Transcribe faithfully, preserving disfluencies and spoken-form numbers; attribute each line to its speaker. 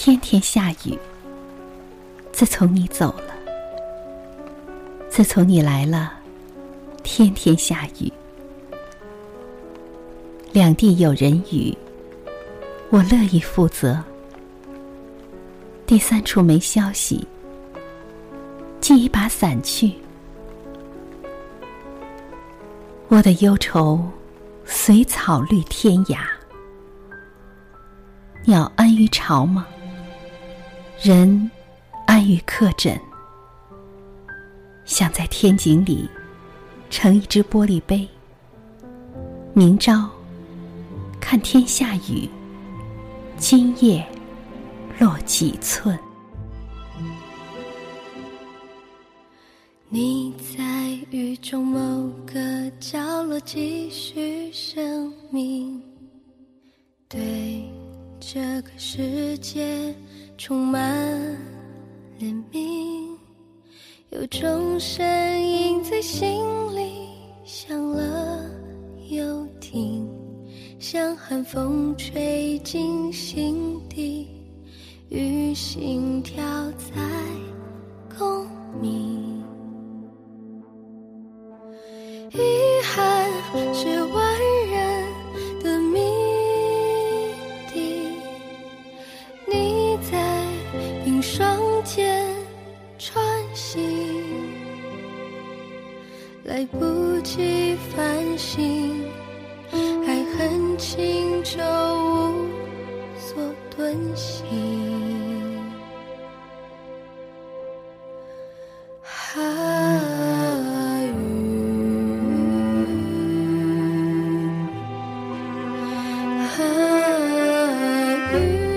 Speaker 1: 天天下雨。自从你走了，自从你来了，天天下雨。两地有人语，我乐意负责。第三处没消息，寄一把伞去。我的忧愁随草绿天涯。鸟安于巢吗？人安于客枕。想在天井里盛一只玻璃杯，明朝看天下雨，今夜落几寸。
Speaker 2: 你在雨中某个角落继续生命，对这个世界充满怜悯，有种声音在心里响了又停，像寒风吹进心底，与心跳在共鸣。遗憾是万人的谜底，你在冰霜间穿行，来不及反省，还很清就无所遁形。雨